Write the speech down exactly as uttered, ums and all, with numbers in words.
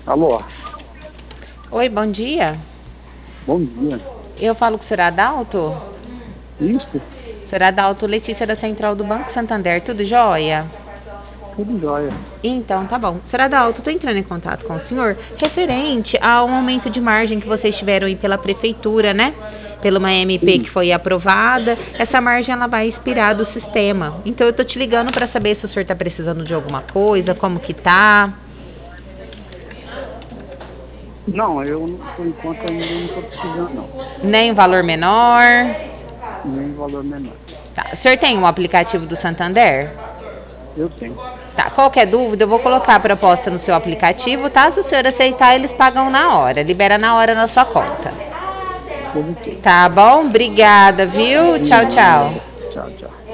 Alô, Oi, bom dia. bom dia. Eu falo com o senhor Adalto. Isso, Senhor Adalto, Letícia da Central do Banco Santander, tudo jóia? tudo jóia. Então, tá bom. Senhor Adalto, tô entrando em contato com o senhor referente ao aumento de margem que vocês tiveram aí pela prefeitura, né? Pela uma M P Sim. que foi aprovada. Essa margem ela vai expirar do sistema. Então eu tô te ligando para saber se o senhor tá precisando de alguma coisa, como que tá. Não, eu, por enquanto, ainda não estou precisando, não. Nem valor menor. Nem valor menor. Tá. O senhor tem um aplicativo do Santander? Eu tenho. Tá, qualquer dúvida, eu vou colocar a proposta no seu aplicativo, tá? Se o senhor aceitar, eles pagam na hora, libera na hora na sua conta. Positivo. Tá bom? Obrigada, viu? De Tchau, tchau. nada. Tchau, tchau.